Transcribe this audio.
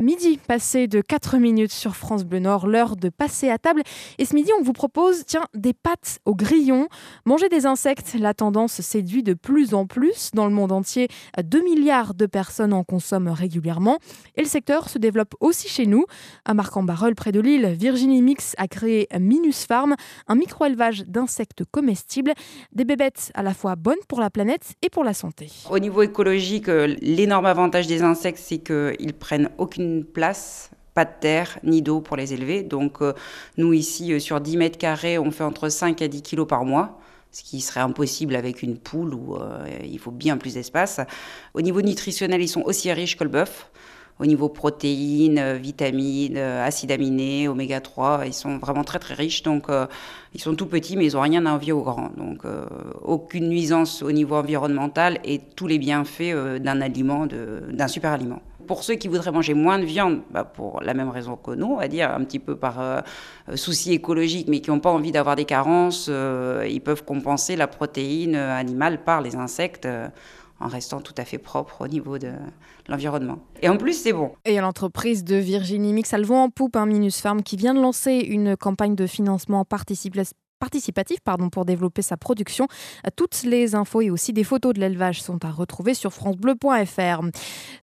Midi, passé de 4 minutes sur France Bleu Nord, l'heure de passer à table. Et ce midi, on vous propose des pâtes au grillon. Manger des insectes, la tendance séduit de plus en plus. Dans le monde entier, 2 milliards de personnes en consomment régulièrement. Et le secteur se développe aussi chez nous. À Marcq-en-Barœul, près de Lille, Virginie Mix a créé Minus Farm, un micro-élevage d'insectes comestibles. Des bébêtes à la fois bonnes pour la planète et pour la santé. Au niveau écologique, l'énorme avantage des insectes, c'est qu'ils prennent aucune place, pas de terre ni d'eau pour les élever. Donc nous ici, sur 10 mètres carrés, on fait entre 5 à 10 kilos par mois, ce qui serait impossible avec une poule où il faut bien plus d'espace. Au niveau nutritionnel, ils sont aussi riches que le bœuf. Au niveau protéines, vitamines, acides aminés, oméga 3, ils sont vraiment très très riches. Donc ils sont tout petits mais ils n'ont rien à envier aux grands. Donc aucune nuisance au niveau environnemental et tous les bienfaits d'un super aliment. Pour ceux qui voudraient manger moins de viande, pour la même raison que nous, on va dire, un petit peu par souci écologique, mais qui n'ont pas envie d'avoir des carences, ils peuvent compenser la protéine animale par les insectes en restant tout à fait propre au niveau de l'environnement. Et en plus, c'est bon. Et à l'entreprise de Virginie Mix, elle vend en poupe Minus Farm qui vient de lancer une campagne de financement participatif pour développer sa production. Toutes les infos et aussi des photos de l'élevage sont à retrouver sur francebleu.fr.